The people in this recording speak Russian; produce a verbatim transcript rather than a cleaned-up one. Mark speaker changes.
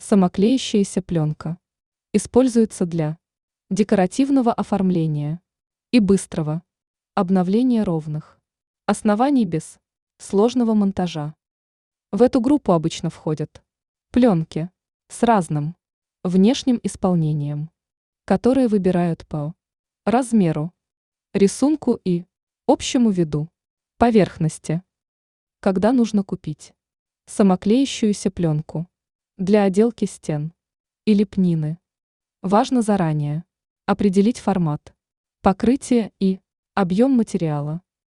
Speaker 1: Самоклеящаяся пленка используется для декоративного оформления и быстрого обновления ровных оснований без сложного монтажа. В эту группу обычно входят пленки с разным внешним исполнением, которые выбирают по размеру, рисунку и общему виду поверхности. Когда нужно купить самоклеящуюся пленку для отделки стен и лепнины, важно заранее определить формат, покрытие и объем материала.